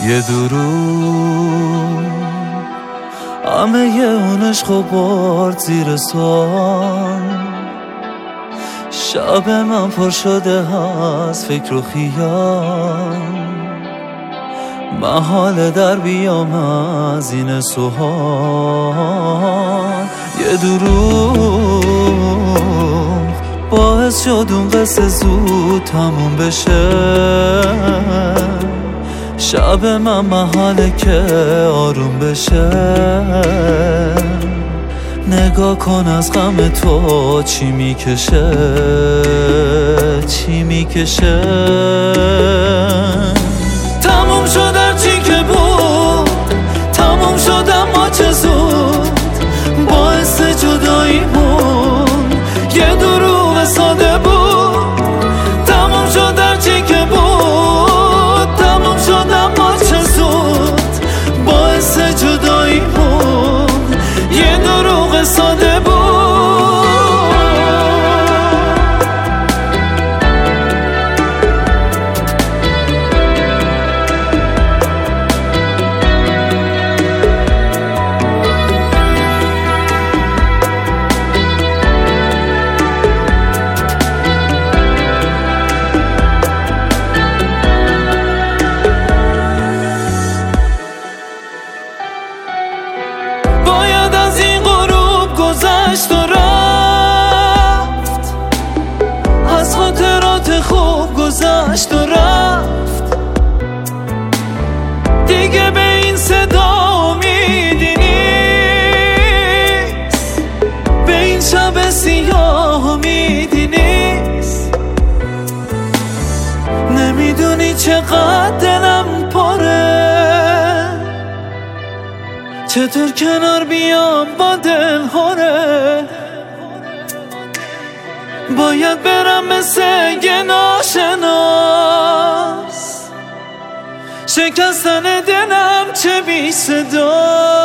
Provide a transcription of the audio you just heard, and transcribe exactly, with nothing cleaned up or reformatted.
یه دروغ همه یه اون عشق و برد زیر سوال. شب من پر شده از فکر و خیال، محال در بیام از این سوال. یه دروغ باعث شد اون قصه زود تموم بشه. شب من محاله که آروم بشه. نگاه کن از غم تو چی میکشه، چی میکشه. تموم شد هرچی که بود، تموم شد اما چه زود. باعث جداییمون یه دروغ ساده بود. تموم شد هرچی که بود، تموم شد اما چه زود. باعث جداییمون یه دروغ ساده بود. باید از این غروب گذشت و رفت، از خاطرات خوب گذشت و رفت. دیگه به این صدا امیدی نیست، به این شب سیاه امیدی نیست. نمیدونی چقدر دلم پره، چطور کنار بیام با دل هره. باید برم مثل یه ناشناس، شکستن دلم چه بی صدا.